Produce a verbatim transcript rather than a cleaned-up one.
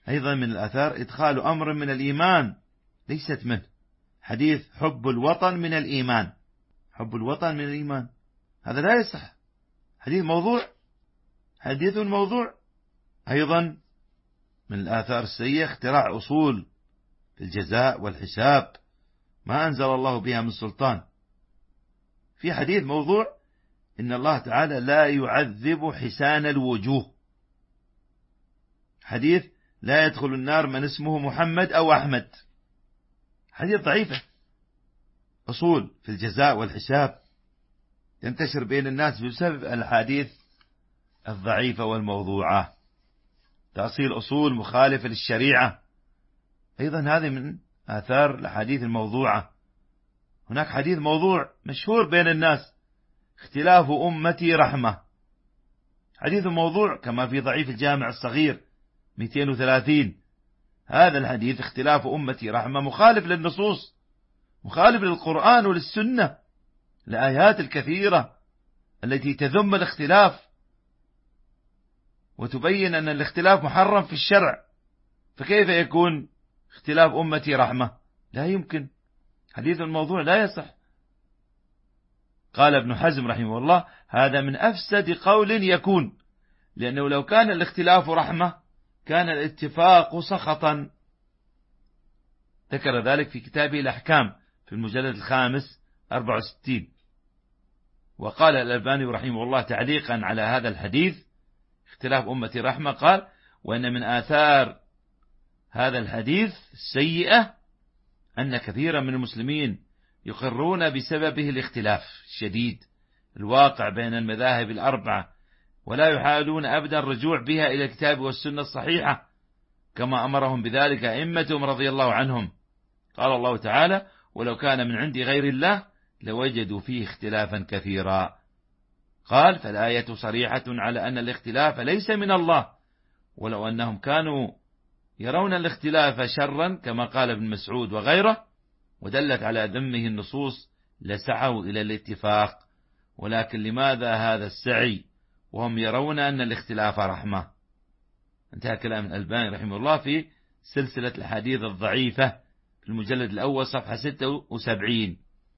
أيضا من الآثار إدخال أمر من الإيمان ليست منه، حديث حب الوطن من الإيمان، حب الوطن من الإيمان، هذا لا يصح، حديث موضوع، حديث موضوع. أيضا من الآثار السيئة اختراع أصول في الجزاء والحساب ما أنزل الله بها من سلطان. في حديث موضوع إن الله تعالى لا يعذب حسان الوجوه، حديث لا يدخل النار من اسمه محمد أو أحمد، حديث ضعيفة. أصول في الجزاء والحساب ينتشر بين الناس بسبب الحديث الضعيفة والموضوعة، تأصيل أصول مخالفة للشريعة، أيضا هذه من آثار الحديث الموضوعة. هناك حديث موضوع مشهور بين الناس، اختلاف أمتي رحمة، حديث موضوع كما في ضعيف الجامع الصغير مئتين وثلاثين. هذا الحديث اختلاف أمتي رحمة مخالف للنصوص، مخالف للقرآن وللسنة، الآيات الكثيرة التي تذم الاختلاف وتبين أن الاختلاف محرم في الشرع، فكيف يكون اختلاف أمتي رحمة؟ لا يمكن، حديث الموضوع لا يصح. قال ابن حزم رحمه الله هذا من أفسد قول يكون، لأنه لو كان الاختلاف رحمة كان الاتفاق سخطا. ذكر ذلك في كتابه الأحكام في المجلد الخامس أربعة وستين. وقال الألباني رحمه الله تعليقا على هذا الحديث اختلاف أمتي رحمة، قال وأن من آثار هذا الحديث السيئة أن كثيرا من المسلمين يقرون بسببه الاختلاف الشديد الواقع بين المذاهب الأربعة، ولا يحاولون أبدا الرجوع بها إلى الكتاب والسنة الصحيحة كما أمرهم بذلك أئمتهم رضي الله عنهم. قال الله تعالى ولو كان من عند غير الله لوجدوا فيه اختلافا كثيرا. قال فالآية صريحة على أن الاختلاف ليس من الله، ولو أنهم كانوا يرون الاختلاف شرا كما قال ابن مسعود وغيره ودلت على ذمه النصوص لسعوا إلى الاتفاق، ولكن لماذا هذا السعي وهم يرون أن الاختلاف رحمة؟ انتهى كلام الألباني رحمه الله في سلسلة الحديث الضعيفة في المجلد الأول صفحة ستة وسبعين.